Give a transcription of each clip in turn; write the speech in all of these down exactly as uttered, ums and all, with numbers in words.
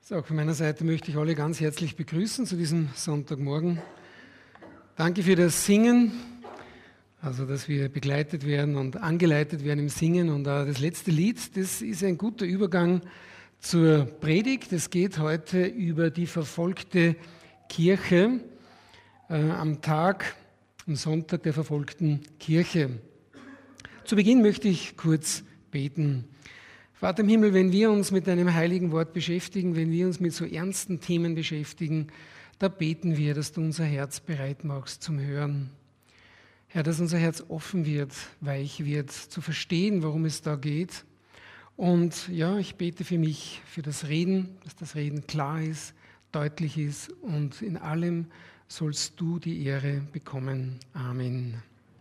So, auch von meiner Seite möchte ich alle ganz herzlich begrüßen zu diesem Sonntagmorgen. Danke für das Singen, also dass wir begleitet werden und angeleitet werden im Singen. Und uh, das letzte Lied, das ist ein guter Übergang zur Predigt. Es geht heute über die verfolgte Kirche äh, am Tag, am Sonntag der verfolgten Kirche. Zu Beginn möchte ich kurz beten. Vater im Himmel, wenn wir uns mit deinem heiligen Wort beschäftigen, wenn wir uns mit so ernsten Themen beschäftigen, da beten wir, dass du unser Herz bereit machst zum Hören. Herr, dass unser Herz offen wird, weich wird, zu verstehen, worum es da geht. Und ja, ich bete für mich, für das Reden, dass das Reden klar ist, deutlich ist und in allem sollst du die Ehre bekommen. Amen.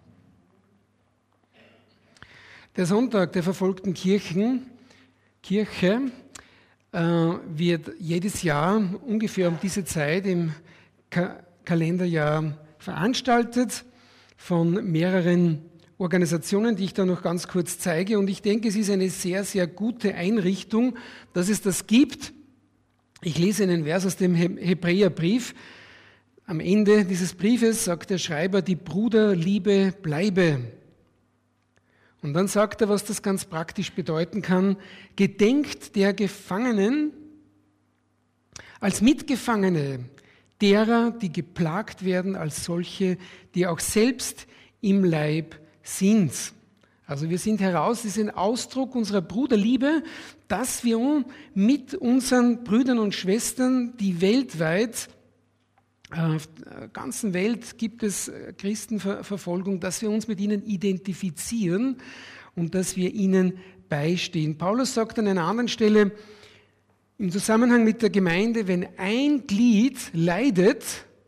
Der Sonntag der verfolgten Kirchen Kirche äh, wird jedes Jahr ungefähr um diese Zeit im Ka- Kalenderjahr veranstaltet von mehreren Organisationen, die ich da noch ganz kurz zeige. Und ich denke, es ist eine sehr, sehr gute Einrichtung, dass es das gibt. Ich lese einen Vers aus dem He- Hebräerbrief. Am Ende dieses Briefes sagt der Schreiber, die Bruderliebe bleibe. Und dann sagt er, was das ganz praktisch bedeuten kann. Gedenkt der Gefangenen als Mitgefangene, derer, die geplagt werden als solche, die auch selbst im Leib sind. Also wir sind heraus, das ist ein Ausdruck unserer Bruderliebe, dass wir mit unseren Brüdern und Schwestern, die weltweit auf der ganzen Welt gibt es Christenverfolgung, dass wir uns mit ihnen identifizieren und dass wir ihnen beistehen. Paulus sagt an einer anderen Stelle im Zusammenhang mit der Gemeinde, wenn ein Glied leidet,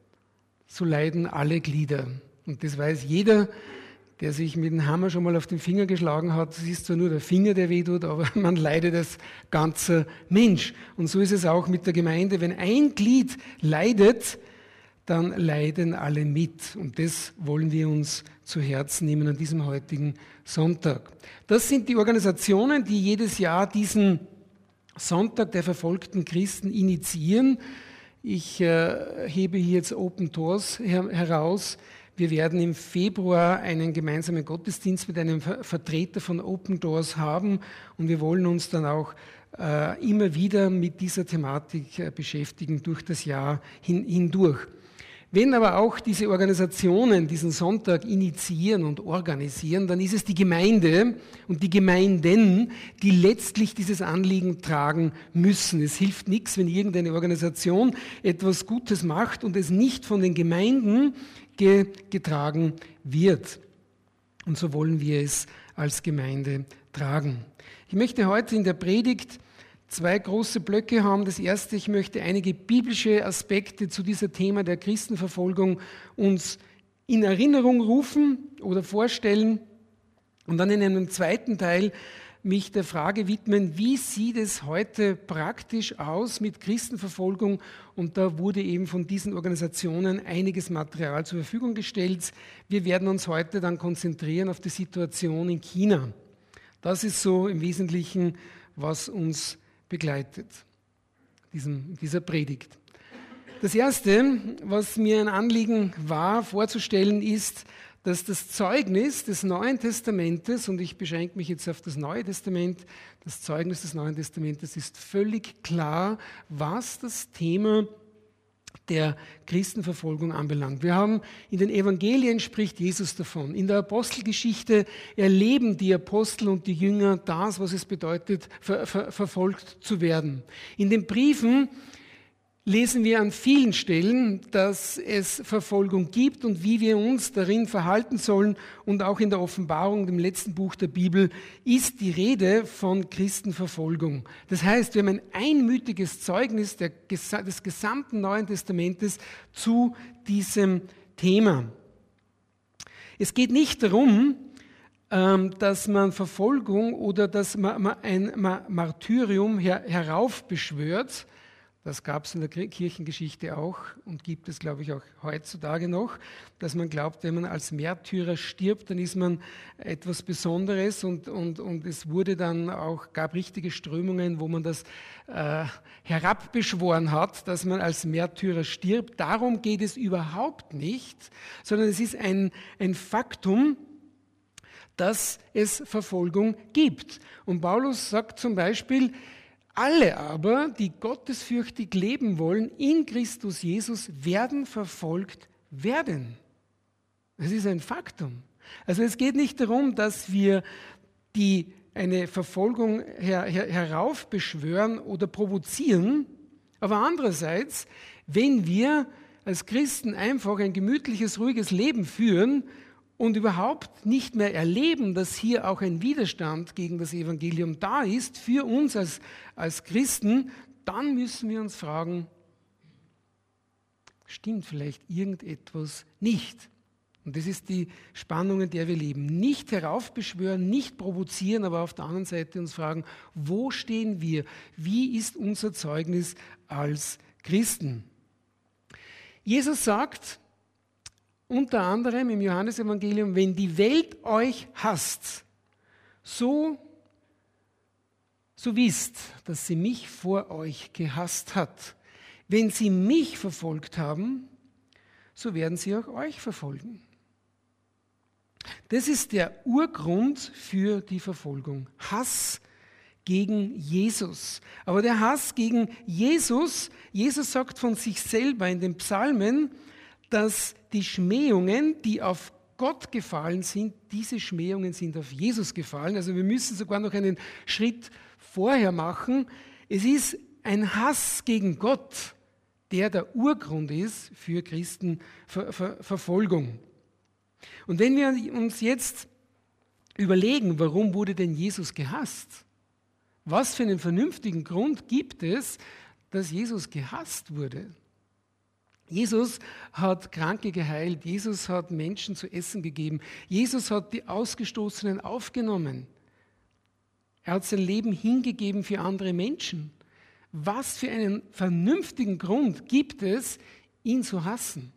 so leiden alle Glieder. Und das weiß jeder, der sich mit dem Hammer schon mal auf den Finger geschlagen hat. Es ist zwar nur der Finger, der wehtut, aber man leidet als ganzer Mensch. Und so ist es auch mit der Gemeinde. Wenn ein Glied leidet, dann leiden alle mit. Und das wollen wir uns zu Herzen nehmen an diesem heutigen Sonntag. Das sind die Organisationen, die jedes Jahr diesen Sonntag der verfolgten Christen initiieren. Ich äh, hebe hier jetzt Open Doors her- heraus. Wir werden im Februar einen gemeinsamen Gottesdienst mit einem Ver- Vertreter von Open Doors haben und wir wollen uns dann auch äh, immer wieder mit dieser Thematik äh, beschäftigen durch das Jahr hin- hindurch. Wenn aber auch diese Organisationen diesen Sonntag initiieren und organisieren, dann ist es die Gemeinde und die Gemeinden, die letztlich dieses Anliegen tragen müssen. Es hilft nichts, wenn irgendeine Organisation etwas Gutes macht und es nicht von den Gemeinden ge- getragen wird. Und so wollen wir es als Gemeinde tragen. Ich möchte heute in der Predigt zwei große Blöcke haben. Das erste, ich möchte einige biblische Aspekte zu diesem Thema der Christenverfolgung uns in Erinnerung rufen oder vorstellen und dann in einem zweiten Teil mich der Frage widmen, wie sieht es heute praktisch aus mit Christenverfolgung? Und da wurde eben von diesen Organisationen einiges Material zur Verfügung gestellt. Wir werden uns heute dann konzentrieren auf die Situation in China. Das ist so im Wesentlichen, was uns begleitet, diesem, dieser Predigt. Das Erste, was mir ein Anliegen war, vorzustellen, ist, dass das Zeugnis des Neuen Testamentes, und ich beschränke mich jetzt auf das Neue Testament, das Zeugnis des Neuen Testamentes ist völlig klar, was das Thema der Christenverfolgung anbelangt. Wir haben in den Evangelien spricht Jesus davon. In der Apostelgeschichte erleben die Apostel und die Jünger das, was es bedeutet, ver- ver- verfolgt zu werden. In den Briefen lesen wir an vielen Stellen, dass es Verfolgung gibt und wie wir uns darin verhalten sollen. Und auch in der Offenbarung, dem letzten Buch der Bibel, ist die Rede von Christenverfolgung. Das heißt, wir haben ein einmütiges Zeugnis der, des gesamten Neuen Testamentes zu diesem Thema. Es geht nicht darum, dass man Verfolgung oder dass man ein Martyrium heraufbeschwört. Das gab es in der Kirchengeschichte auch und gibt es, glaube ich, auch heutzutage noch, dass man glaubt, wenn man als Märtyrer stirbt, dann ist man etwas Besonderes und, und, und es wurde dann auch, gab richtige Strömungen, wo man das äh, herabbeschworen hat, dass man als Märtyrer stirbt. Darum geht es überhaupt nicht, sondern es ist ein, ein Faktum, dass es Verfolgung gibt. Und Paulus sagt zum Beispiel, alle aber, die gottesfürchtig leben wollen in Christus Jesus, werden verfolgt werden. Das ist ein Faktum. Also es geht nicht darum, dass wir die, eine Verfolgung her, her, heraufbeschwören oder provozieren, aber andererseits, wenn wir als Christen einfach ein gemütliches, ruhiges Leben führen und überhaupt nicht mehr erleben, dass hier auch ein Widerstand gegen das Evangelium da ist, für uns als, als Christen, dann müssen wir uns fragen, stimmt vielleicht irgendetwas nicht? Und das ist die Spannung, in der wir leben. Nicht heraufbeschwören, nicht provozieren, aber auf der anderen Seite uns fragen, wo stehen wir? Wie ist unser Zeugnis als Christen? Jesus sagt, unter anderem im Johannesevangelium, wenn die Welt euch hasst, so, so wisst, dass sie mich vor euch gehasst hat. Wenn sie mich verfolgt haben, so werden sie auch euch verfolgen. Das ist der Urgrund für die Verfolgung. Hass gegen Jesus. Aber der Hass gegen Jesus, Jesus sagt von sich selber in den Psalmen, dass die Schmähungen, die auf Gott gefallen sind, diese Schmähungen sind auf Jesus gefallen. Also wir müssen sogar noch einen Schritt vorher machen. Es ist ein Hass gegen Gott, der der Urgrund ist für Christenverfolgung. Und wenn wir uns jetzt überlegen, warum wurde denn Jesus gehasst? Was für einen vernünftigen Grund gibt es, dass Jesus gehasst wurde? Jesus hat Kranke geheilt, Jesus hat Menschen zu essen gegeben, Jesus hat die Ausgestoßenen aufgenommen. Er hat sein Leben hingegeben für andere Menschen. Was für einen vernünftigen Grund gibt es, ihn zu hassen?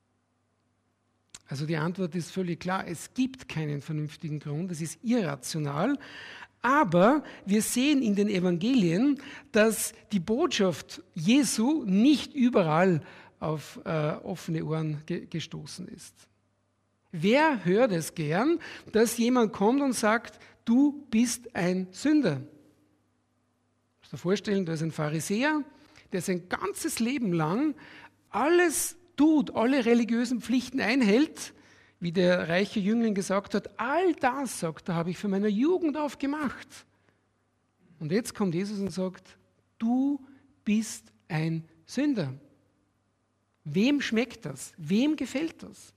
Also die Antwort ist völlig klar, es gibt keinen vernünftigen Grund, es ist irrational. Aber wir sehen in den Evangelien, dass die Botschaft Jesu nicht überall auf äh, offene Ohren ge- gestoßen ist. Wer hört es gern, dass jemand kommt und sagt, du bist ein Sünder? Du musst dir vorstellen, da ist ein Pharisäer, der sein ganzes Leben lang alles tut, alle religiösen Pflichten einhält, wie der reiche Jüngling gesagt hat, all das, sagt er, habe ich von meiner Jugend auf gemacht. Und jetzt kommt Jesus und sagt, du bist ein Sünder. Wem schmeckt das? Wem gefällt das?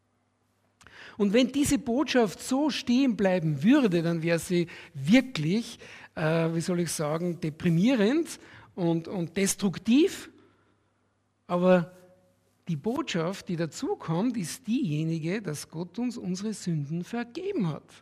Und wenn diese Botschaft so stehen bleiben würde, dann wäre sie wirklich, äh, wie soll ich sagen, deprimierend und, und destruktiv. Aber die Botschaft, die dazu kommt, ist diejenige, dass Gott uns unsere Sünden vergeben hat.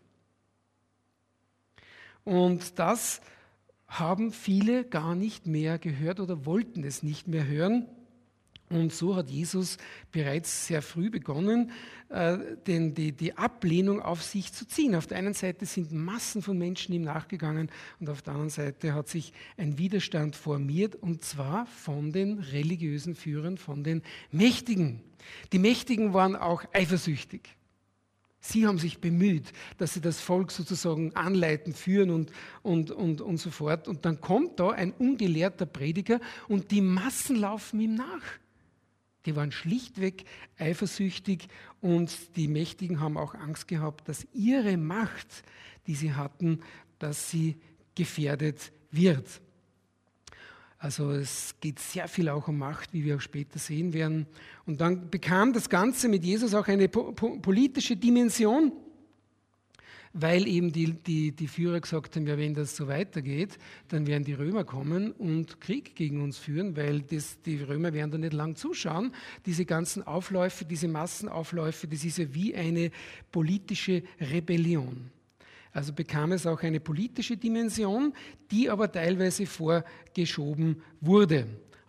Und das haben viele gar nicht mehr gehört oder wollten es nicht mehr hören. Und so hat Jesus bereits sehr früh begonnen, äh, den, die, die Ablehnung auf sich zu ziehen. Auf der einen Seite sind Massen von Menschen ihm nachgegangen und auf der anderen Seite hat sich ein Widerstand formiert, und zwar von den religiösen Führern, von den Mächtigen. Die Mächtigen waren auch eifersüchtig. Sie haben sich bemüht, dass sie das Volk sozusagen anleiten, führen und, und, und, und so fort. Und dann kommt da ein ungelehrter Prediger und die Massen laufen ihm nach. Die waren schlichtweg eifersüchtig und die Mächtigen haben auch Angst gehabt, dass ihre Macht, die sie hatten, dass sie gefährdet wird. Also es geht sehr viel auch um Macht, wie wir auch später sehen werden. Und dann bekam das Ganze mit Jesus auch eine po- po- politische Dimension, weil eben die, die, die Führer gesagt haben, ja, wenn das so weitergeht, dann werden die Römer kommen und Krieg gegen uns führen, weil das, die Römer werden da nicht lang zuschauen. Diese ganzen Aufläufe, diese Massenaufläufe, das ist ja wie eine politische Rebellion. Also bekam es auch eine politische Dimension, die aber teilweise vorgeschoben wurde.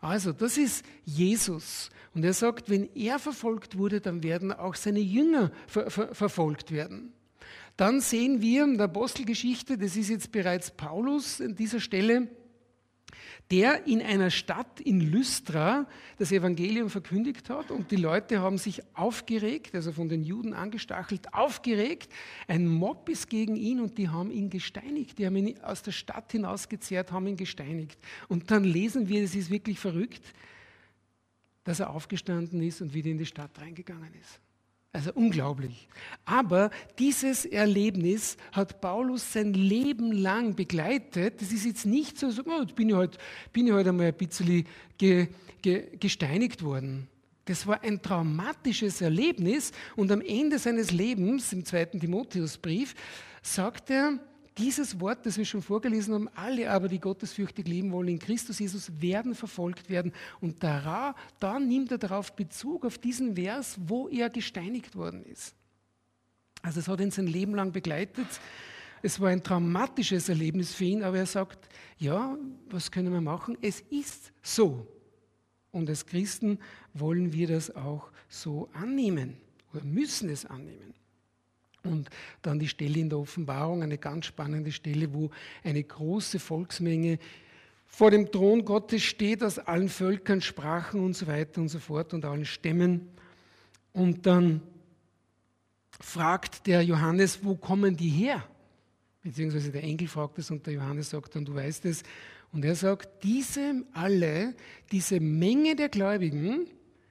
Also, das ist Jesus. Und er sagt, wenn er verfolgt wurde, dann werden auch seine Jünger ver- ver- verfolgt werden. Dann sehen wir in der Apostelgeschichte, das ist jetzt bereits Paulus an dieser Stelle, der in einer Stadt in Lystra das Evangelium verkündigt hat und die Leute haben sich aufgeregt, also von den Juden angestachelt, aufgeregt. Ein Mob ist gegen ihn und die haben ihn gesteinigt. Die haben ihn aus der Stadt hinausgezerrt, haben ihn gesteinigt. Und dann lesen wir, es ist wirklich verrückt, dass er aufgestanden ist und wieder in die Stadt reingegangen ist. Also unglaublich. Aber dieses Erlebnis hat Paulus sein Leben lang begleitet. Das ist jetzt nicht so, so oh, jetzt bin ich halt, bin ich halt einmal ein bisschen ge, ge, gesteinigt worden. Das war ein traumatisches Erlebnis und am Ende seines Lebens, im zweiten Timotheusbrief, sagt er, dieses Wort, das wir schon vorgelesen haben, alle aber, die gottesfürchtig leben wollen in Christus Jesus, werden verfolgt werden. Und da, da nimmt er darauf Bezug, auf diesen Vers, wo er gesteinigt worden ist. Also es hat ihn sein Leben lang begleitet. Es war ein traumatisches Erlebnis für ihn, aber er sagt, ja, was können wir machen? Es ist so. Und als Christen wollen wir das auch so annehmen oder müssen es annehmen. Und dann die Stelle in der Offenbarung, eine ganz spannende Stelle, wo eine große Volksmenge vor dem Thron Gottes steht, aus allen Völkern, Sprachen und so weiter und so fort und allen Stämmen. Und dann fragt der Johannes, wo kommen die her? Beziehungsweise der Engel fragt es und der Johannes sagt dann, du weißt es. Und er sagt, diese alle, diese Menge der Gläubigen,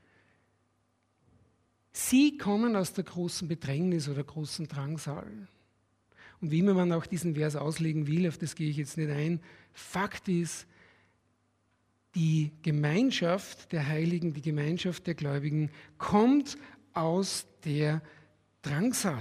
sie kommen aus der großen Bedrängnis oder großen Drangsal. Und wie immer man auch diesen Vers auslegen will, auf das gehe ich jetzt nicht ein, Fakt ist, die Gemeinschaft der Heiligen, die Gemeinschaft der Gläubigen kommt aus der Drangsal.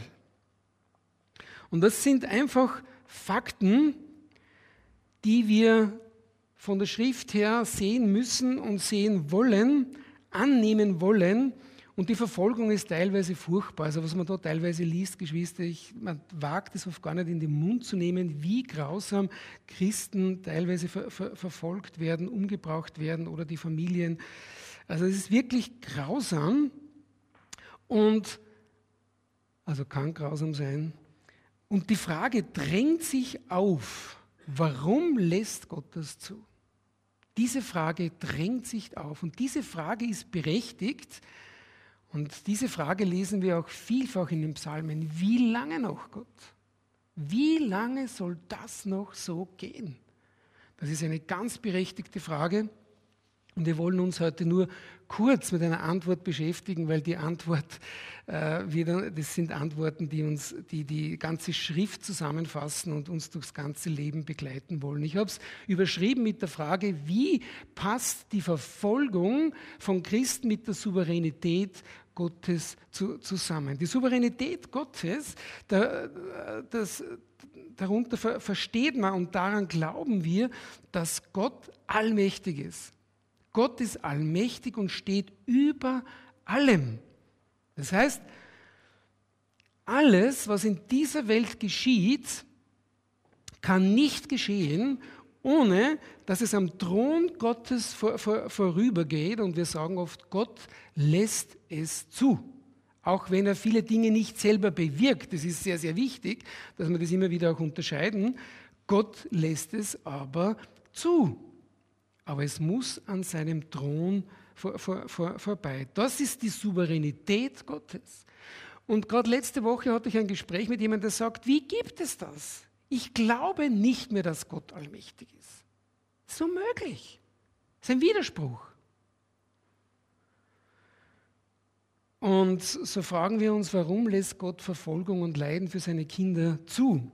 Und das sind einfach Fakten, die wir von der Schrift her sehen müssen und sehen wollen, annehmen wollen. Und die Verfolgung ist teilweise furchtbar. Also was man da teilweise liest, Geschwister, ich, man wagt es oft gar nicht in den Mund zu nehmen, wie grausam Christen teilweise ver, ver, verfolgt werden, umgebracht werden oder die Familien. Also es ist wirklich grausam und also kann grausam sein. Und die Frage drängt sich auf, warum lässt Gott das zu? Diese Frage drängt sich auf und diese Frage ist berechtigt. Und diese Frage lesen wir auch vielfach in den Psalmen. Wie lange noch, Gott? Wie lange soll das noch so gehen? Das ist eine ganz berechtigte Frage. Und wir wollen uns heute nur kurz mit einer Antwort beschäftigen, weil die Antwort, äh, wir, das sind Antworten, die uns die, die ganze Schrift zusammenfassen und uns durchs ganze Leben begleiten wollen. Ich habe es überschrieben mit der Frage, wie passt die Verfolgung von Christen mit der Souveränität Gottes zu, zusammen? Die Souveränität Gottes, da, das, darunter ver, versteht man und daran glauben wir, dass Gott allmächtig ist. Gott ist allmächtig und steht über allem. Das heißt, alles, was in dieser Welt geschieht, kann nicht geschehen, ohne dass es am Thron Gottes vor, vor, vorübergeht. Und wir sagen oft, Gott lässt es zu. Auch wenn er viele Dinge nicht selber bewirkt. Das ist sehr, sehr wichtig, dass wir das immer wieder auch unterscheiden. Gott lässt es aber zu. Aber es muss an seinem Thron vor, vor, vor, vorbei. Das ist die Souveränität Gottes. Und gerade letzte Woche hatte ich ein Gespräch mit jemandem, der sagt, wie gibt es das? Ich glaube nicht mehr, dass Gott allmächtig ist. So möglich. Das ist ein Widerspruch. Und so fragen wir uns, warum lässt Gott Verfolgung und Leiden für seine Kinder zu?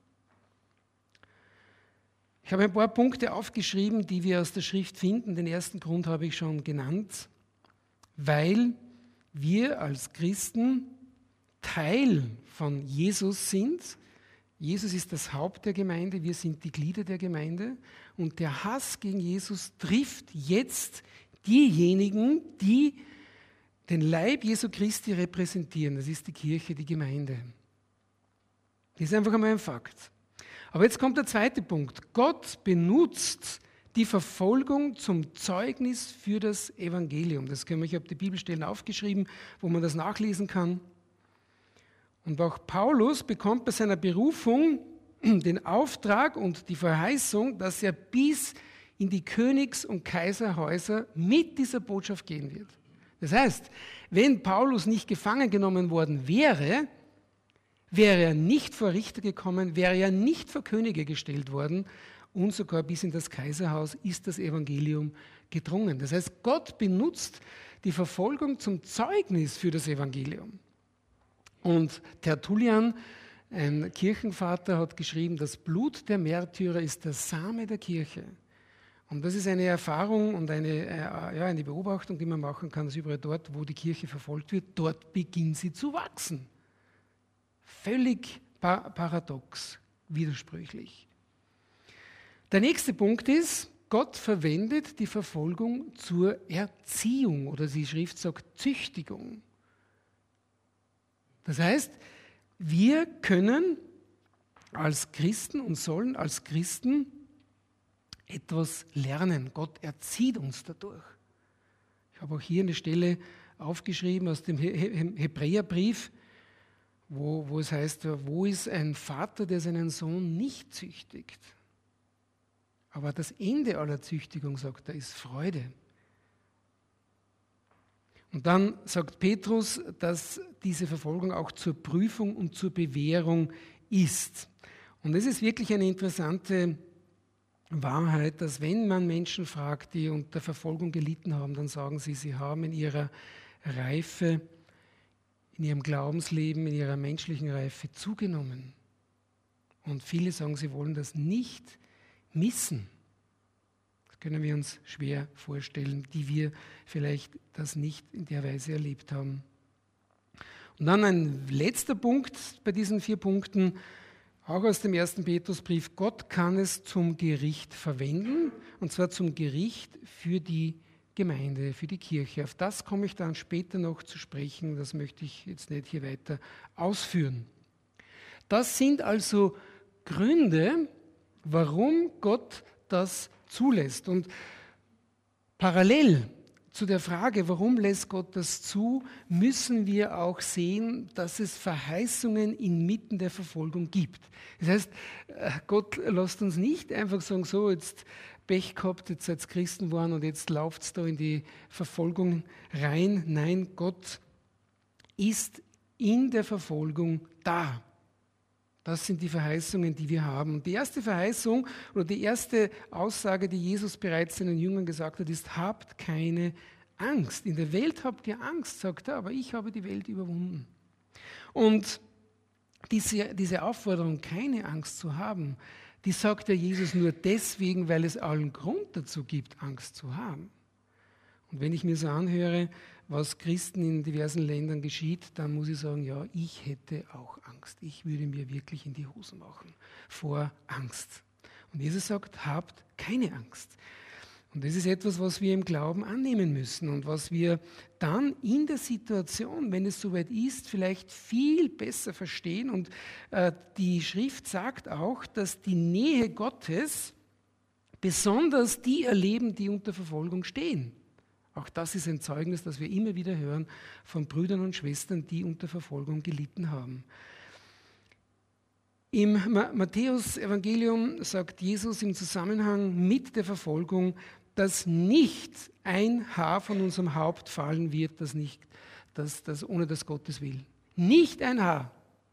Ich habe ein paar Punkte aufgeschrieben, die wir aus der Schrift finden. Den ersten Grund habe ich schon genannt, weil wir als Christen Teil von Jesus sind. Jesus ist das Haupt der Gemeinde, wir sind die Glieder der Gemeinde. Und der Hass gegen Jesus trifft jetzt diejenigen, die den Leib Jesu Christi repräsentieren. Das ist die Kirche, die Gemeinde. Das ist einfach einmal ein Fakt. Aber jetzt kommt der zweite Punkt. Gott benutzt die Verfolgung zum Zeugnis für das Evangelium. Das können wir, ich habe die Bibelstellen aufgeschrieben, wo man das nachlesen kann. Und auch Paulus bekommt bei seiner Berufung den Auftrag und die Verheißung, dass er bis in die Königs- und Kaiserhäuser mit dieser Botschaft gehen wird. Das heißt, wenn Paulus nicht gefangen genommen worden wäre, wäre er nicht vor Richter gekommen, wäre er nicht vor Könige gestellt worden und sogar bis in das Kaiserhaus ist das Evangelium gedrungen. Das heißt, Gott benutzt die Verfolgung zum Zeugnis für das Evangelium. Und Tertullian, ein Kirchenvater, hat geschrieben, das Blut der Märtyrer ist der Same der Kirche. Und das ist eine Erfahrung und eine, ja, eine Beobachtung, die man machen kann, dass überall dort, wo die Kirche verfolgt wird, dort beginnt sie zu wachsen. Völlig paradox, widersprüchlich. Der nächste Punkt ist, Gott verwendet die Verfolgung zur Erziehung oder die Schrift sagt Züchtigung. Das heißt, wir können als Christen und sollen als Christen etwas lernen. Gott erzieht uns dadurch. Ich habe auch hier eine Stelle aufgeschrieben aus dem Hebräerbrief, wo, wo es heißt, wo ist ein Vater, der seinen Sohn nicht züchtigt? Aber das Ende aller Züchtigung, sagt er, ist Freude. Und dann sagt Petrus, dass diese Verfolgung auch zur Prüfung und zur Bewährung ist. Und es ist wirklich eine interessante Wahrheit, dass wenn man Menschen fragt, die unter Verfolgung gelitten haben, dann sagen sie, sie haben in ihrer Reife, in ihrem Glaubensleben, in ihrer menschlichen Reife zugenommen. Und viele sagen, sie wollen das nicht missen. Das können wir uns schwer vorstellen, die wir vielleicht das nicht in der Weise erlebt haben. Und dann ein letzter Punkt bei diesen vier Punkten, auch aus dem ersten Petrusbrief, Gott kann es zum Gericht verwenden, und zwar zum Gericht für die Gemeinde, für die Kirche. Auf das komme ich dann später noch zu sprechen, das möchte ich jetzt nicht hier weiter ausführen. Das sind also Gründe, warum Gott das zulässt. Und parallel zu der Frage, warum lässt Gott das zu, müssen wir auch sehen, dass es Verheißungen inmitten der Verfolgung gibt. Das heißt, Gott lässt uns nicht einfach sagen, so jetzt Pech gehabt, jetzt seid ihr Christen geworden und jetzt lauft es da in die Verfolgung rein. Nein, Gott ist in der Verfolgung da. Das sind die Verheißungen, die wir haben. Und die erste Verheißung oder die erste Aussage, die Jesus bereits seinen Jüngern gesagt hat, ist, habt keine Angst. In der Welt habt ihr Angst, sagt er, aber ich habe die Welt überwunden. Und diese, diese Aufforderung, keine Angst zu haben, die sagt ja Jesus nur deswegen, weil es allen Grund dazu gibt, Angst zu haben. Und wenn ich mir so anhöre, was Christen in diversen Ländern geschieht, dann muss ich sagen, ja, ich hätte auch Angst. Ich würde mir wirklich in die Hosen machen vor Angst. Und Jesus sagt, habt keine Angst. Und das ist etwas, was wir im Glauben annehmen müssen und was wir dann in der Situation, wenn es soweit ist, vielleicht viel besser verstehen. Und äh, die Schrift sagt auch, dass die Nähe Gottes besonders die erleben, die unter Verfolgung stehen. Auch das ist ein Zeugnis, das wir immer wieder hören von Brüdern und Schwestern, die unter Verfolgung gelitten haben. Im Matthäus-Evangelium sagt Jesus im Zusammenhang mit der Verfolgung, dass nicht ein Haar von unserem Haupt fallen wird, das nicht, das, das ohne das Gottes will. Nicht ein Haar.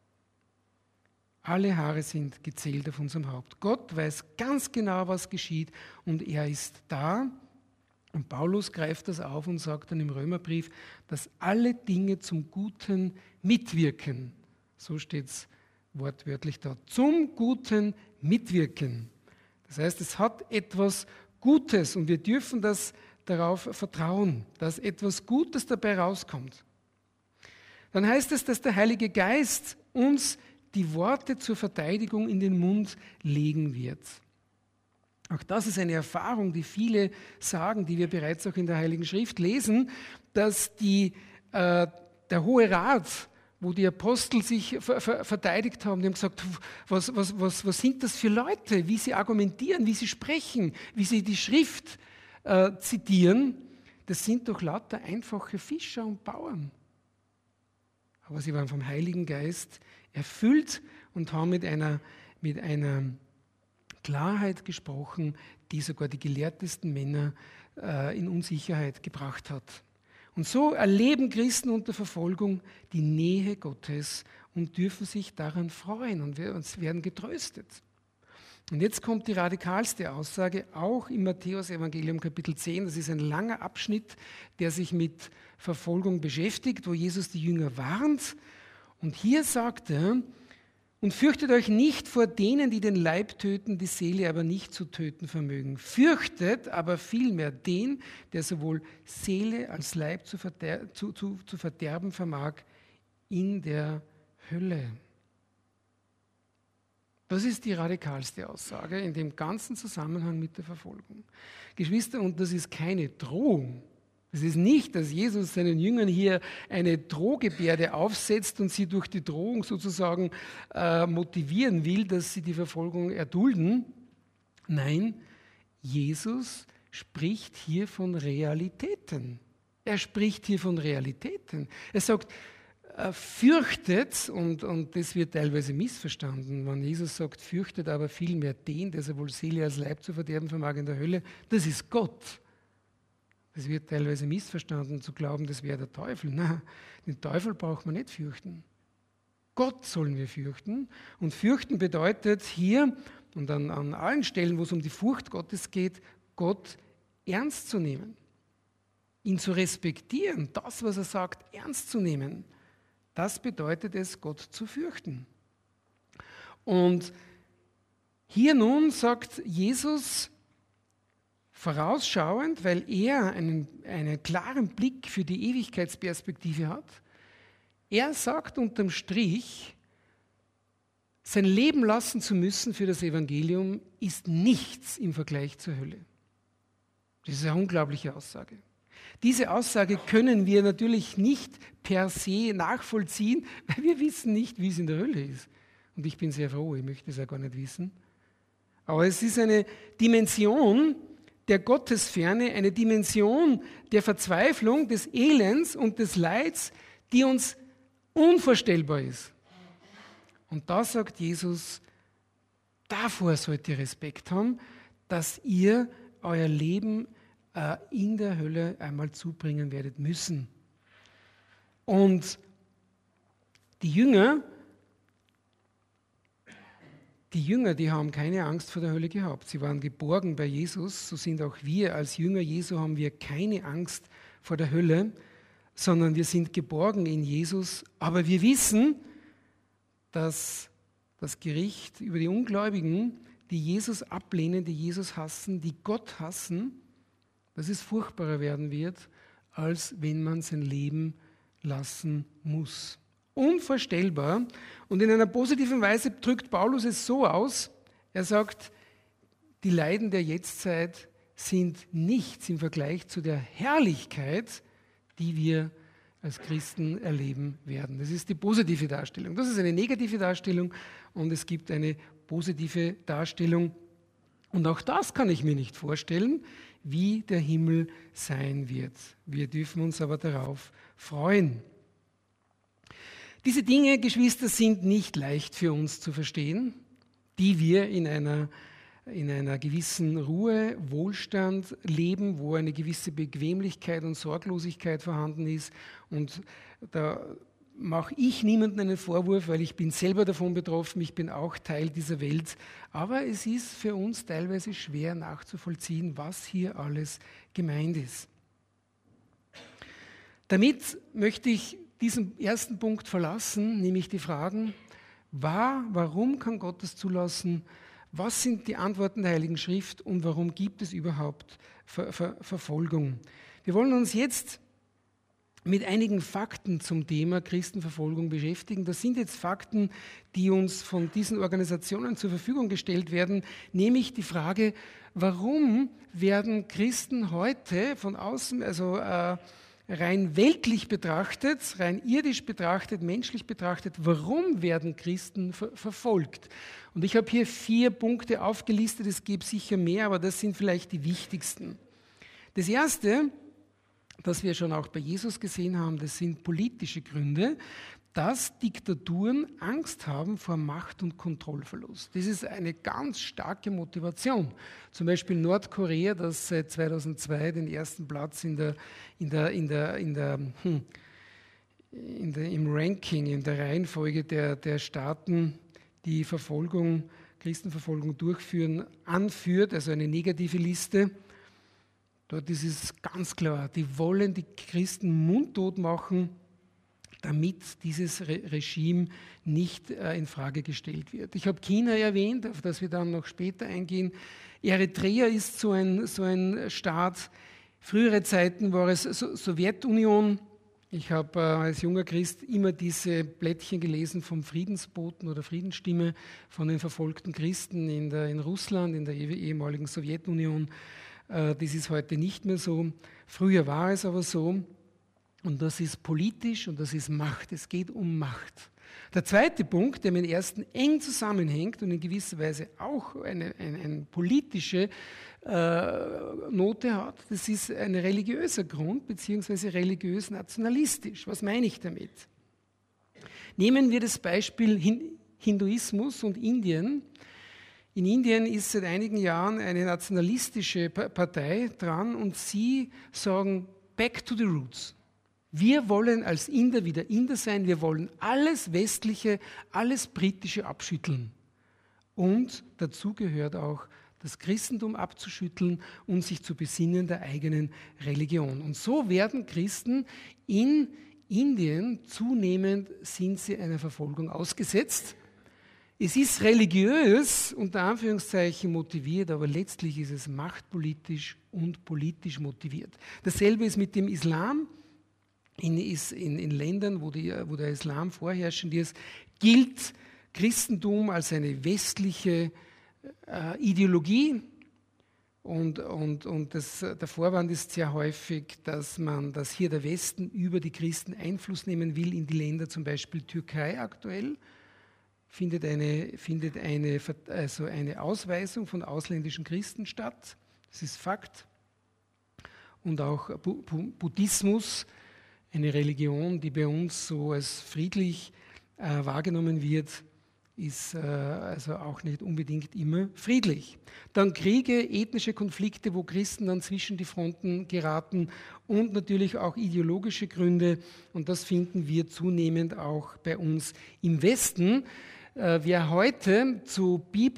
Alle Haare sind gezählt auf unserem Haupt. Gott weiß ganz genau, was geschieht und er ist da. Und Paulus greift das auf und sagt dann im Römerbrief, dass alle Dinge zum Guten mitwirken. So steht es wortwörtlich da. Zum Guten mitwirken. Das heißt, es hat etwas Gutes und wir dürfen das darauf vertrauen, dass etwas Gutes dabei rauskommt. Dann heißt es, dass der Heilige Geist uns die Worte zur Verteidigung in den Mund legen wird. Auch das ist eine Erfahrung, die viele sagen, die wir bereits auch in der Heiligen Schrift lesen, dass die, äh, der Hohe Rat, wo die Apostel sich ver- ver- verteidigt haben. Die haben gesagt, was, was, was, was sind das für Leute, wie sie argumentieren, wie sie sprechen, wie sie die Schrift äh, zitieren. Das sind doch lauter einfache Fischer und Bauern. Aber sie waren vom Heiligen Geist erfüllt und haben mit einer, mit einer Klarheit gesprochen, die sogar die gelehrtesten Männer äh, in Unsicherheit gebracht hat. Und so erleben Christen unter Verfolgung die Nähe Gottes und dürfen sich daran freuen und werden getröstet. Und jetzt kommt die radikalste Aussage, auch im Matthäus-Evangelium Kapitel zehn. Das ist ein langer Abschnitt, der sich mit Verfolgung beschäftigt, wo Jesus die Jünger warnt. Und hier sagt er, und fürchtet euch nicht vor denen, die den Leib töten, die Seele aber nicht zu töten vermögen. Fürchtet aber vielmehr den, der sowohl Seele als Leib zu, verder- zu, zu, zu verderben vermag in der Hölle. Das ist die radikalste Aussage in dem ganzen Zusammenhang mit der Verfolgung. Geschwister, und das ist keine Drohung. Es ist nicht, dass Jesus seinen Jüngern hier eine Drohgebärde aufsetzt und sie durch die Drohung sozusagen äh, motivieren will, dass sie die Verfolgung erdulden. Nein, Jesus spricht hier von Realitäten. Er spricht hier von Realitäten. Er sagt, äh, fürchtet, und, und das wird teilweise missverstanden, wenn Jesus sagt, fürchtet aber vielmehr den, der sowohl Seele als Leib zu verderben vermag in der Hölle, das ist Gott. Es wird teilweise missverstanden, zu glauben, das wäre der Teufel. Nein, den Teufel braucht man nicht fürchten. Gott sollen wir fürchten. Und fürchten bedeutet hier und an, an allen Stellen, wo es um die Furcht Gottes geht, Gott ernst zu nehmen. Ihn zu respektieren, das, was er sagt, ernst zu nehmen. Das bedeutet es, Gott zu fürchten. Und hier nun sagt Jesus, vorausschauend, weil er einen, einen klaren Blick für die Ewigkeitsperspektive hat. Er sagt unterm Strich, sein Leben lassen zu müssen für das Evangelium ist nichts im Vergleich zur Hölle. Das ist eine unglaubliche Aussage. Diese Aussage können wir natürlich nicht per se nachvollziehen, weil wir wissen nicht, wie es in der Hölle ist. Und ich bin sehr froh, ich möchte es ja gar nicht wissen. Aber es ist eine Dimension der Gottesferne, eine Dimension der Verzweiflung, des Elends und des Leids, die uns unvorstellbar ist. Und da sagt Jesus, davor sollt ihr Respekt haben, dass ihr euer Leben äh, in der Hölle einmal zubringen werdet müssen. Und die Jünger, Die Jünger, die haben keine Angst vor der Hölle gehabt. Sie waren geborgen bei Jesus. So sind auch wir als Jünger Jesu, haben wir keine Angst vor der Hölle, sondern wir sind geborgen in Jesus. Aber wir wissen, dass das Gericht über die Ungläubigen, die Jesus ablehnen, die Jesus hassen, die Gott hassen, dass es furchtbarer werden wird, als wenn man sein Leben lassen muss. Unvorstellbar. Und in einer positiven Weise drückt Paulus es so aus, er sagt, die Leiden der Jetztzeit sind nichts im Vergleich zu der Herrlichkeit, die wir als Christen erleben werden. Das ist die positive Darstellung. Das ist eine negative Darstellung und es gibt eine positive Darstellung. Und auch das kann ich mir nicht vorstellen, wie der Himmel sein wird. Wir dürfen uns aber darauf freuen. Diese Dinge, Geschwister, sind nicht leicht für uns zu verstehen, die wir in einer, in einer gewissen Ruhe, Wohlstand leben, wo eine gewisse Bequemlichkeit und Sorglosigkeit vorhanden ist. Und da mache ich niemandem einen Vorwurf, weil ich bin selber davon betroffen, ich bin auch Teil dieser Welt. Aber es ist für uns teilweise schwer nachzuvollziehen, was hier alles gemeint ist. Damit möchte ich diesen ersten Punkt verlassen, nämlich die Fragen, war, warum kann Gott das zulassen, was sind die Antworten der Heiligen Schrift und warum gibt es überhaupt Ver- Ver- Verfolgung. Wir wollen uns jetzt mit einigen Fakten zum Thema Christenverfolgung beschäftigen. Das sind jetzt Fakten, die uns von diesen Organisationen zur Verfügung gestellt werden, nämlich die Frage, warum werden Christen heute von außen, also äh, rein weltlich betrachtet, rein irdisch betrachtet, menschlich betrachtet, warum werden Christen ver- verfolgt? Und ich habe hier vier Punkte aufgelistet, es gibt sicher mehr, aber das sind vielleicht die wichtigsten. Das erste, das wir schon auch bei Jesus gesehen haben, das sind politische Gründe, dass Diktaturen Angst haben vor Macht- und Kontrollverlust. Das ist eine ganz starke Motivation. Zum Beispiel Nordkorea, das seit zweitausendzwei den ersten Platz in der, in der, in der, in der, hm, in der, im Ranking, in der Reihenfolge der, der Staaten, die Verfolgung, Christenverfolgung durchführen, anführt, also eine negative Liste. Dort ist es ganz klar, die wollen die Christen mundtot machen, damit dieses Re- Regime nicht äh, in Frage gestellt wird. Ich habe China erwähnt, auf das wir dann noch später eingehen. Eritrea ist so ein, so ein Staat. Frühere Zeiten war es so- Sowjetunion. Ich habe äh, als junger Christ immer diese Blättchen gelesen vom Friedensboten oder Friedensstimme von den verfolgten Christen in, der, in Russland, in der ehemaligen Sowjetunion. Äh, das ist heute nicht mehr so. Früher war es aber so. Und das ist politisch und das ist Macht. Es geht um Macht. Der zweite Punkt, der mit dem ersten eng zusammenhängt und in gewisser Weise auch eine, eine, eine politische äh, Note hat, das ist ein religiöser Grund, beziehungsweise religiös nationalistisch. Was meine ich damit? Nehmen wir das Beispiel Hin- Hinduismus und Indien. In Indien ist seit einigen Jahren eine nationalistische Partei dran und sie sagen, back to the roots. Wir wollen als Inder wieder Inder sein, wir wollen alles Westliche, alles Britische abschütteln. Und dazu gehört auch das Christentum abzuschütteln und sich zu besinnen der eigenen Religion. Und so werden Christen in Indien zunehmend, sind sie einer Verfolgung ausgesetzt. Es ist religiös, unter Anführungszeichen motiviert, aber letztlich ist es machtpolitisch und politisch motiviert. Dasselbe ist mit dem Islam. In, in, in Ländern, wo, die, wo der Islam vorherrschend ist, gilt Christentum als eine westliche äh, Ideologie. Und, und, und das, der Vorwand ist sehr häufig, dass man, dass hier der Westen über die Christen Einfluss nehmen will in die Länder, zum Beispiel Türkei aktuell, findet eine, findet eine, also eine Ausweisung von ausländischen Christen statt. Das ist Fakt. Und auch Bu- Bu- Buddhismus, eine Religion, die bei uns so als friedlich äh, wahrgenommen wird, ist äh, also auch nicht unbedingt immer friedlich. Dann Kriege, ethnische Konflikte, wo Christen dann zwischen die Fronten geraten und natürlich auch ideologische Gründe. Und das finden wir zunehmend auch bei uns im Westen. Äh, wer heute zu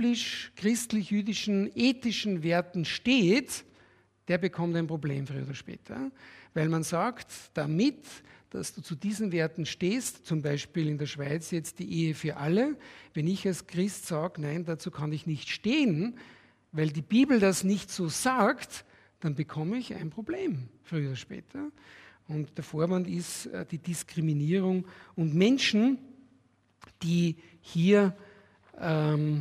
biblisch-christlich-jüdischen ethischen Werten steht, der bekommt ein Problem früher oder später. Weil man sagt, damit, dass du zu diesen Werten stehst, zum Beispiel in der Schweiz jetzt die Ehe für alle, wenn ich als Christ sage, nein, dazu kann ich nicht stehen, weil die Bibel das nicht so sagt, dann bekomme ich ein Problem, früher oder später. Und der Vorwand ist äh, die Diskriminierung und Menschen, die hier ähm,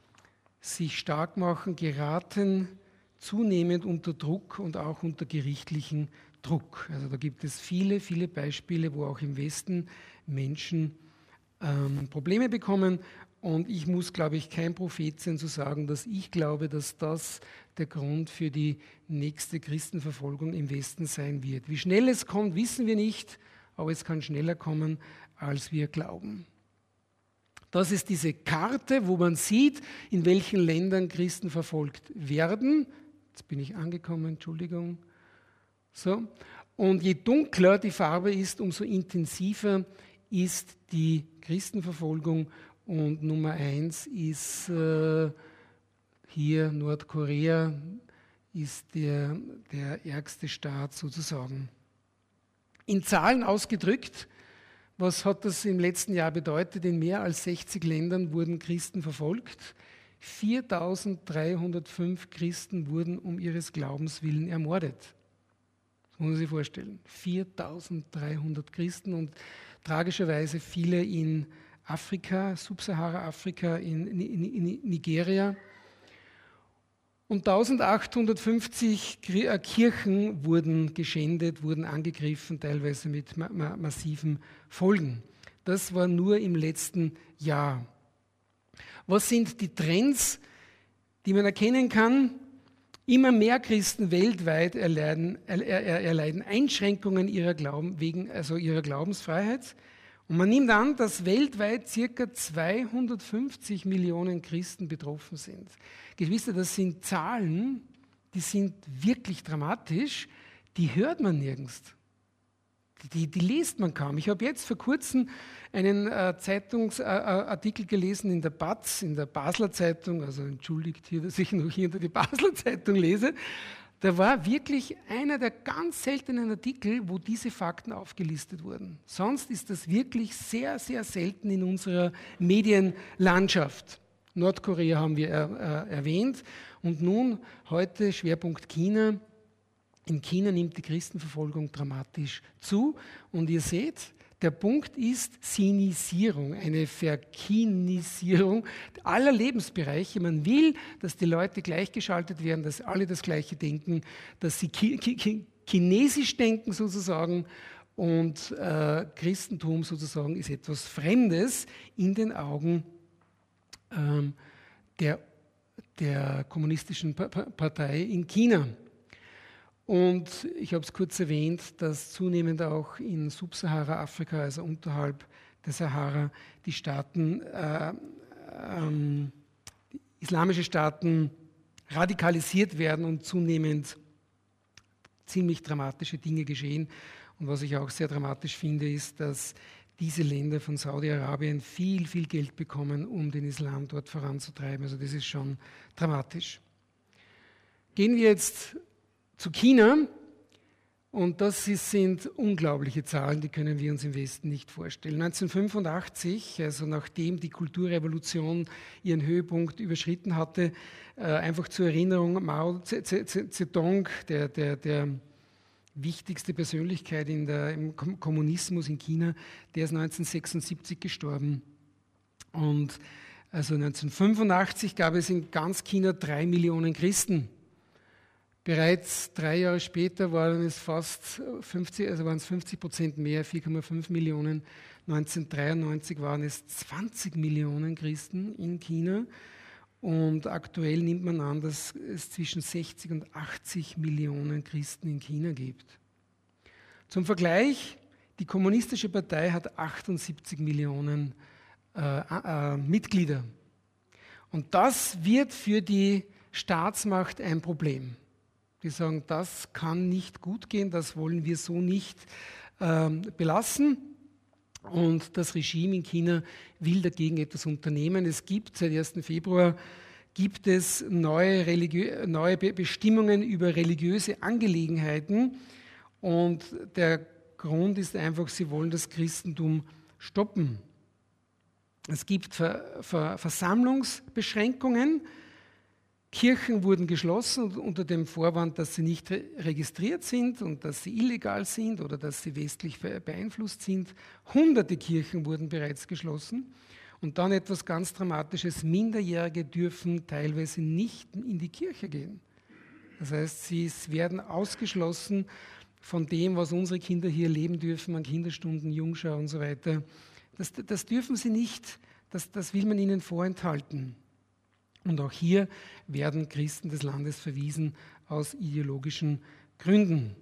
sich stark machen, geraten zunehmend unter Druck und auch unter gerichtlichen Druck. Also da gibt es viele, viele Beispiele, wo auch im Westen Menschen ähm, Probleme bekommen. Und ich muss, glaube ich, kein Prophet sein zu sagen, dass ich glaube, dass das der Grund für die nächste Christenverfolgung im Westen sein wird. Wie schnell es kommt, wissen wir nicht, aber es kann schneller kommen, als wir glauben. Das ist diese Karte, wo man sieht, in welchen Ländern Christen verfolgt werden. Jetzt bin ich angekommen, Entschuldigung. So. Und je dunkler die Farbe ist, umso intensiver ist die Christenverfolgung. Und Nummer eins ist äh, hier Nordkorea, ist der, der ärgste Staat sozusagen. In Zahlen ausgedrückt, was hat das im letzten Jahr bedeutet? In mehr als sechzig Ländern wurden Christen verfolgt. viertausenddreihundertfünf Christen wurden um ihres Glaubens willen ermordet. Das muss man sich vorstellen. viertausenddreihundert Christen und tragischerweise viele in Afrika, Subsahara-Afrika, in, in, in Nigeria. Und eintausendachthundertfünfzig Kirchen wurden geschändet, wurden angegriffen, teilweise mit ma- ma- massiven Folgen. Das war nur im letzten Jahr. Was sind die Trends, die man erkennen kann? Immer mehr Christen weltweit erleiden, er, er, erleiden Einschränkungen ihrer, Glauben, wegen, also ihrer Glaubensfreiheit. Und man nimmt an, dass weltweit ca. zweihundertfünfzig Millionen Christen betroffen sind. Geschwister, das sind Zahlen, die sind wirklich dramatisch, die hört man nirgends. Die, die liest man kaum. Ich habe jetzt vor kurzem einen äh, Zeitungsartikel äh, gelesen in der B A Z, in der Basler Zeitung, also entschuldigt hier, dass ich noch hier die Basler Zeitung lese. Da war wirklich einer der ganz seltenen Artikel, wo diese Fakten aufgelistet wurden. Sonst ist das wirklich sehr, sehr selten in unserer Medienlandschaft. Nordkorea haben wir er, äh, erwähnt und nun heute Schwerpunkt China. In China nimmt die Christenverfolgung dramatisch zu und ihr seht, der Punkt ist Sinisierung, eine Verchinisierung aller Lebensbereiche. Man will, dass die Leute gleichgeschaltet werden, dass alle das Gleiche denken, dass sie chi- chi- chinesisch denken sozusagen und äh, Christentum sozusagen ist etwas Fremdes in den Augen ähm, der, der kommunistischen pa- Pa- Partei in China. Und ich habe es kurz erwähnt, dass zunehmend auch in Subsahara-Afrika, also unterhalb der Sahara, die Staaten, äh, ähm, die islamische Staaten radikalisiert werden und zunehmend ziemlich dramatische Dinge geschehen. Und was ich auch sehr dramatisch finde, ist, dass diese Länder von Saudi-Arabien viel, viel Geld bekommen, um den Islam dort voranzutreiben. Also das ist schon dramatisch. Gehen wir jetzt zu China, und das sind unglaubliche Zahlen, die können wir uns im Westen nicht vorstellen. neunzehnhundertfünfundachtzig, also nachdem die Kulturrevolution ihren Höhepunkt überschritten hatte, äh, einfach zur Erinnerung, Mao Zedong, der, der, der wichtigste Persönlichkeit in der, im Kommunismus in China, der ist neunzehnhundertsechsundsiebzig gestorben. Und also neunzehnhundertfünfundachtzig gab es in ganz China drei Millionen Christen. Bereits drei Jahre später waren es fast fünfzig, also waren es fünfzig Prozent mehr, vier Komma fünf Millionen. neunzehnhundertdreiundneunzig waren es zwanzig Millionen Christen in China. Und aktuell nimmt man an, dass es zwischen sechzig und achtzig Millionen Christen in China gibt. Zum Vergleich, die Kommunistische Partei hat achtundsiebzig Millionen äh, äh, Mitglieder. Und das wird für die Staatsmacht ein Problem. Die sagen, das kann nicht gut gehen, das wollen wir so nicht ähm, belassen. Und das Regime in China will dagegen etwas unternehmen. Es gibt seit ersten Februar gibt es neue, religiö- neue Be- Bestimmungen über religiöse Angelegenheiten. Und der Grund ist einfach, sie wollen das Christentum stoppen. Es gibt Ver- Ver- Versammlungsbeschränkungen. Kirchen wurden geschlossen unter dem Vorwand, dass sie nicht re- registriert sind und dass sie illegal sind oder dass sie westlich beeinflusst sind. Hunderte Kirchen wurden bereits geschlossen. Und dann etwas ganz Dramatisches, Minderjährige dürfen teilweise nicht in die Kirche gehen. Das heißt, sie werden ausgeschlossen von dem, was unsere Kinder hier leben dürfen, an Kinderstunden, Jungschau und so weiter. Das, das dürfen sie nicht, das, das will man ihnen vorenthalten. Und auch hier werden Christen des Landes verwiesen aus ideologischen Gründen.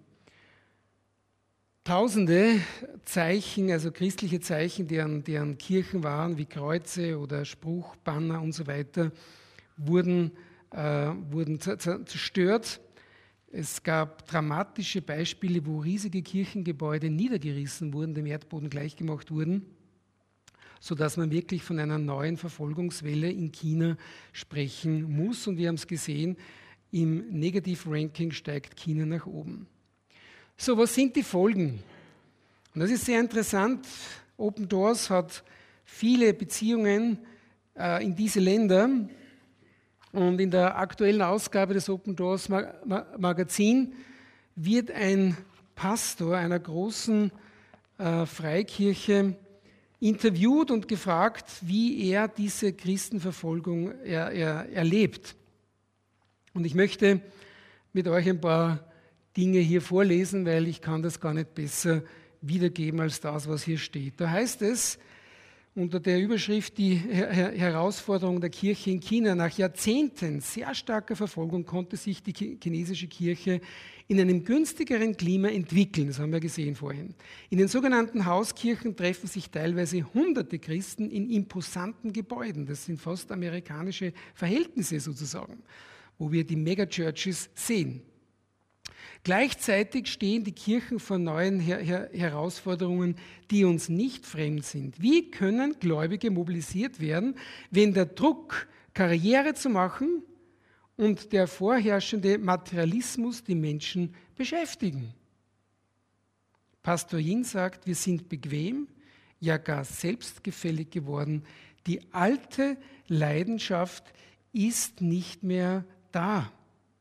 Tausende Zeichen, also christliche Zeichen, deren, deren Kirchen waren, wie Kreuze oder Spruchbanner und so weiter, wurden, äh, wurden zerstört. Es gab dramatische Beispiele, wo riesige Kirchengebäude niedergerissen wurden, dem Erdboden gleichgemacht wurden, sodass man wirklich von einer neuen Verfolgungswelle in China sprechen muss. Und wir haben es gesehen, im Negativ-Ranking steigt China nach oben. So, was sind die Folgen? Und das ist sehr interessant. Open Doors hat viele Beziehungen äh, in diese Länder. Und in der aktuellen Ausgabe des Open Doors Magazin wird ein Pastor einer großen äh, Freikirche interviewt und gefragt, wie er diese Christenverfolgung er, er, erlebt. Und ich möchte mit euch ein paar Dinge hier vorlesen, weil ich kann das gar nicht besser wiedergeben als das, was hier steht. Da heißt es unter der Überschrift die Her- Herausforderung der Kirche in China. Nach Jahrzehnten sehr starker Verfolgung konnte sich die chinesische Kirche in einem günstigeren Klima entwickeln. Das haben wir gesehen vorhin. In den sogenannten Hauskirchen treffen sich teilweise hunderte Christen in imposanten Gebäuden. Das sind fast amerikanische Verhältnisse sozusagen, wo wir die Megachurches sehen. Gleichzeitig stehen die Kirchen vor neuen Her- Her- Herausforderungen, die uns nicht fremd sind. Wie können Gläubige mobilisiert werden, wenn der Druck, Karriere zu machen und der vorherrschende Materialismus die Menschen beschäftigen? Pastor Yin sagt, wir sind bequem, ja gar selbstgefällig geworden. Die alte Leidenschaft ist nicht mehr da.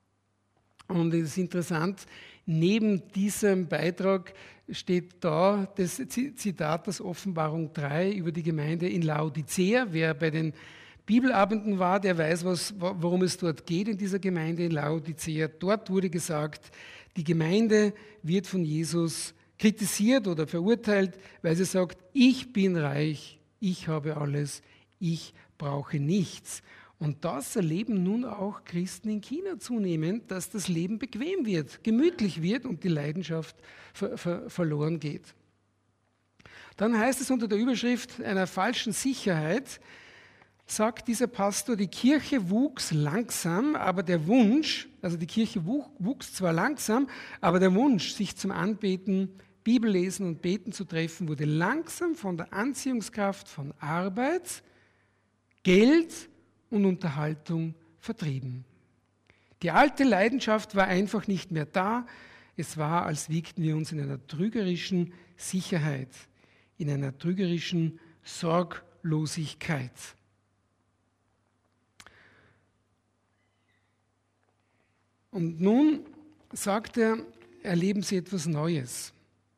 Und es ist interessant, neben diesem Beitrag steht da das Zitat aus Offenbarung drei über die Gemeinde in Laodicea. Wer bei den Bibelabenden war, der weiß, was, worum es dort geht in dieser Gemeinde in Laodicea. Dort wurde gesagt, die Gemeinde wird von Jesus kritisiert oder verurteilt, weil sie sagt, ich bin reich, ich habe alles, ich brauche nichts. Und das erleben nun auch Christen in China zunehmend, dass das Leben bequem wird, gemütlich wird und die Leidenschaft ver- ver- verloren geht. Dann heißt es unter der Überschrift einer falschen Sicherheit, sagt dieser Pastor, die Kirche wuchs langsam, aber der Wunsch, also die Kirche wuch, wuchs zwar langsam, aber der Wunsch, sich zum Anbeten, Bibellesen und Beten zu treffen, wurde langsam von der Anziehungskraft von Arbeit, Geld und Unterhaltung vertrieben. Die alte Leidenschaft war einfach nicht mehr da. Es war, als wiegten wir uns in einer trügerischen Sicherheit, in einer trügerischen Sorglosigkeit. Und nun sagt er, erleben Sie etwas Neues.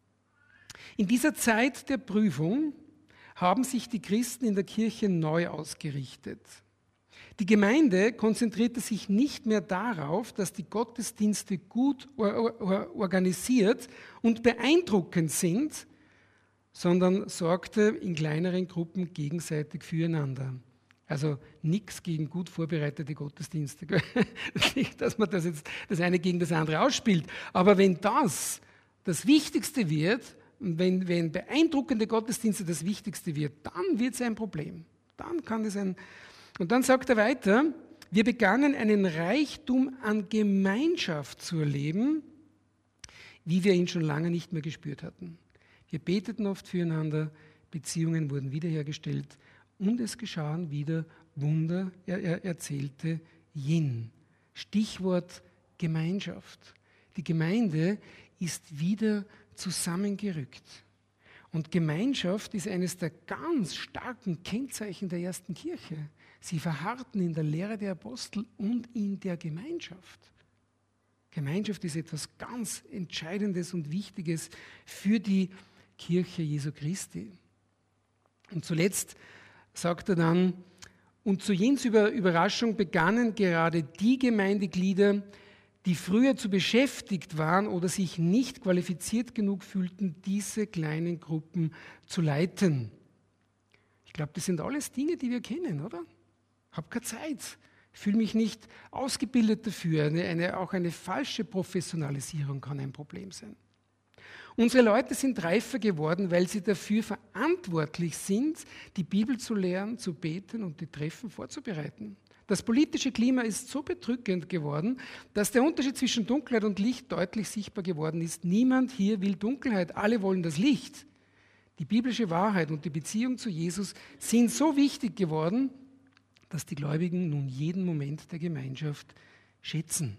In dieser Zeit der Prüfung haben sich die Christen in der Kirche neu ausgerichtet. Die Gemeinde konzentrierte sich nicht mehr darauf, dass die Gottesdienste gut organisiert und beeindruckend sind, sondern sorgte in kleineren Gruppen gegenseitig füreinander. Also nichts gegen gut vorbereitete Gottesdienste. Nicht, dass man das jetzt das eine gegen das andere ausspielt. Aber wenn das das Wichtigste wird, wenn, wenn beeindruckende Gottesdienste das Wichtigste wird, dann wird es ein Problem. Dann kann es ein Und dann sagt er weiter, wir begannen einen Reichtum an Gemeinschaft zu erleben, wie wir ihn schon lange nicht mehr gespürt hatten. Wir beteten oft füreinander, Beziehungen wurden wiederhergestellt und es geschahen wieder Wunder, er, er erzählte Yin. Stichwort Gemeinschaft. Die Gemeinde ist wieder zusammengerückt. Und Gemeinschaft ist eines der ganz starken Kennzeichen der ersten Kirche. Sie verharrten in der Lehre der Apostel und in der Gemeinschaft. Gemeinschaft ist etwas ganz Entscheidendes und Wichtiges für die Kirche Jesu Christi. Und zuletzt sagt er dann, und zu Jens Überraschung begannen gerade die Gemeindeglieder, die früher zu beschäftigt waren oder sich nicht qualifiziert genug fühlten, diese kleinen Gruppen zu leiten. Ich glaube, das sind alles Dinge, die wir kennen, oder? Ich habe keine Zeit, fühle mich nicht ausgebildet dafür. Eine, eine, auch eine falsche Professionalisierung kann ein Problem sein. Unsere Leute sind reifer geworden, weil sie dafür verantwortlich sind, die Bibel zu lehren, zu beten und die Treffen vorzubereiten. Das politische Klima ist so bedrückend geworden, dass der Unterschied zwischen Dunkelheit und Licht deutlich sichtbar geworden ist. Niemand hier will Dunkelheit, alle wollen das Licht. Die biblische Wahrheit und die Beziehung zu Jesus sind so wichtig geworden, dass die Gläubigen nun jeden Moment der Gemeinschaft schätzen.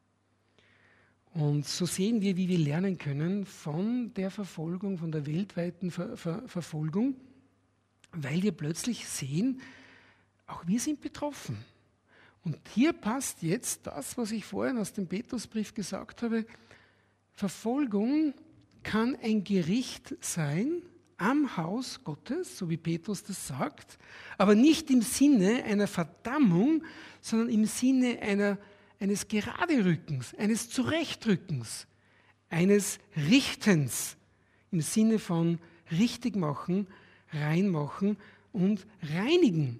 Und so sehen wir, wie wir lernen können von der Verfolgung, von der weltweiten Ver- Ver- Verfolgung, weil wir plötzlich sehen, auch wir sind betroffen. Und hier passt jetzt das, was ich vorhin aus dem Petrusbrief gesagt habe. Verfolgung kann ein Gericht sein am Haus Gottes, so wie Petrus das sagt, aber nicht im Sinne einer Verdammung, sondern im Sinne einer, eines Geraderückens, eines Zurechtrückens, eines Richtens im Sinne von richtig machen, reinmachen und reinigen.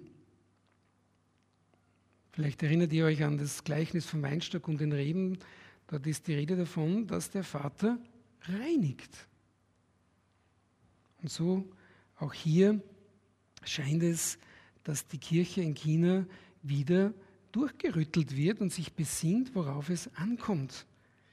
Vielleicht erinnert ihr euch an das Gleichnis vom Weinstock und den Reben. Dort ist die Rede davon, dass der Vater reinigt. Und so auch hier scheint es, dass die Kirche in China wieder durchgerüttelt wird und sich besinnt, worauf es ankommt.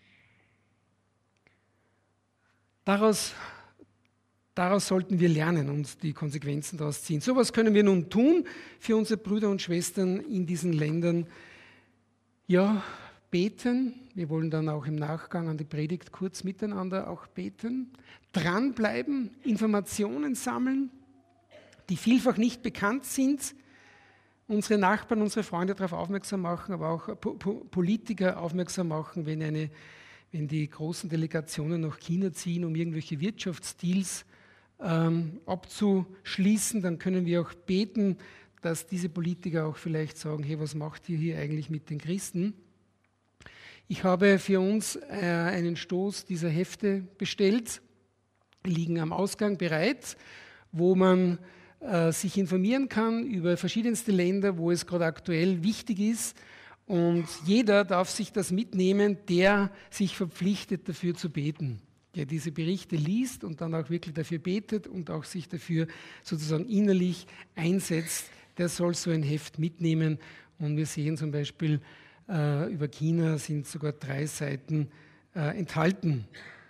Daraus, daraus sollten wir lernen und die Konsequenzen daraus ziehen. So was können wir nun tun für unsere Brüder und Schwestern in diesen Ländern. Ja, beten. Wir wollen dann auch im Nachgang an die Predigt kurz miteinander auch beten. Dranbleiben, Informationen sammeln, die vielfach nicht bekannt sind. Unsere Nachbarn, unsere Freunde darauf aufmerksam machen, aber auch Politiker aufmerksam machen, wenn, eine, wenn die großen Delegationen nach China ziehen, um irgendwelche Wirtschaftsdeals ähm, abzuschließen, dann können wir auch beten, dass diese Politiker auch vielleicht sagen, hey, was macht ihr hier eigentlich mit den Christen? Ich habe für uns äh, einen Stoß dieser Hefte bestellt, liegen am Ausgang bereit, wo man sich informieren kann über verschiedenste Länder, wo es gerade aktuell wichtig ist. Und jeder darf sich das mitnehmen, der sich verpflichtet, dafür zu beten. Der diese Berichte liest und dann auch wirklich dafür betet und auch sich dafür sozusagen innerlich einsetzt, der soll so ein Heft mitnehmen. Und wir sehen zum Beispiel, äh, über China sind sogar drei Seiten äh, enthalten.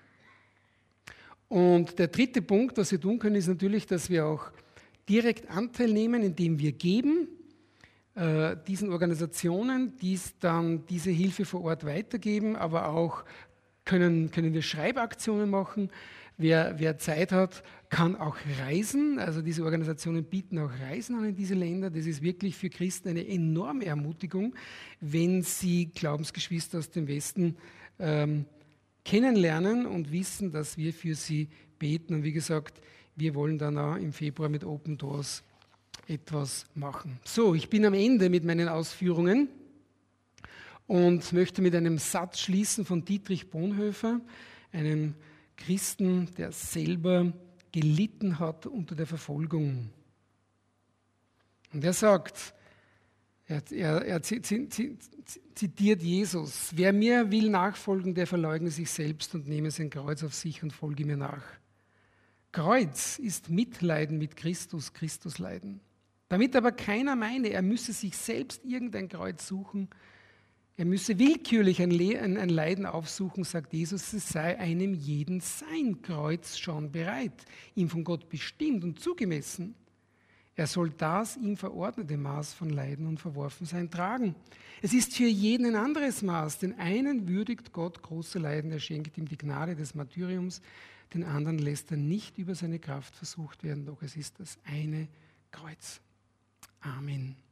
Und der dritte Punkt, was wir tun können, ist natürlich, dass wir auch direkt Anteil nehmen, indem wir geben, äh, diesen Organisationen, die dann diese Hilfe vor Ort weitergeben, aber auch können, können wir Schreibaktionen machen. Wer, wer Zeit hat, kann auch reisen. Also diese Organisationen bieten auch Reisen an in diese Länder. Das ist wirklich für Christen eine enorme Ermutigung, wenn sie Glaubensgeschwister aus dem Westen ähm, kennenlernen und wissen, dass wir für sie beten. Und wie gesagt, wir wollen dann auch im Februar mit Open Doors etwas machen. So, ich bin am Ende mit meinen Ausführungen und möchte mit einem Satz schließen von Dietrich Bonhoeffer, einem Christen, der selber gelitten hat unter der Verfolgung. Und er sagt, er, er, er zitiert Jesus, wer mir will nachfolgen, der verleugne sich selbst und nehme sein Kreuz auf sich und folge mir nach. Kreuz ist Mitleiden mit Christus, Christusleiden. Damit aber keiner meine, er müsse sich selbst irgendein Kreuz suchen, er müsse willkürlich ein, Le- ein, ein Leiden aufsuchen, sagt Jesus, es sei einem jeden sein Kreuz schon bereit, ihm von Gott bestimmt und zugemessen. Er soll das ihm verordnete Maß von Leiden und Verworfensein tragen. Es ist für jeden ein anderes Maß. Den einen würdigt Gott große Leiden, er schenkt ihm die Gnade des Martyriums, den anderen lässt er nicht über seine Kraft versucht werden, doch es ist das eine Kreuz. Amen.